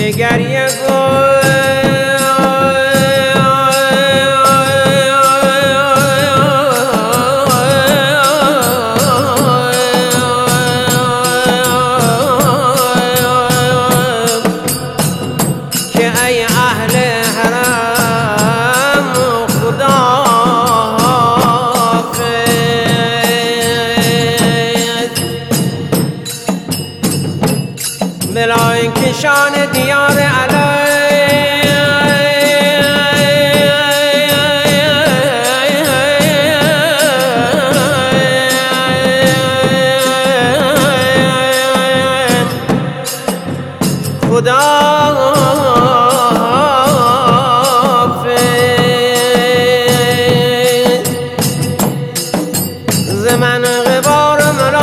گریه که ای اهل حرم خدا ملائکشان دیار من غبار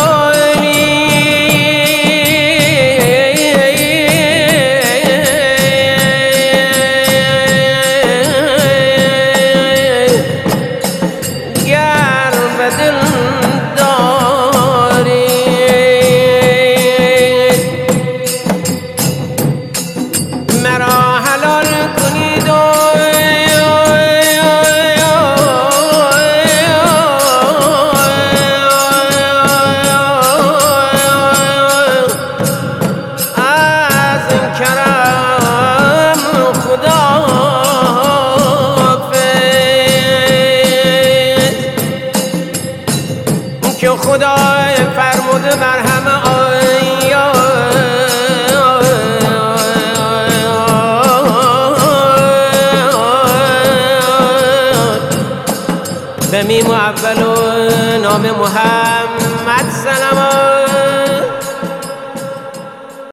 که خدا فرموده بر همه به میم و اول و نام محمد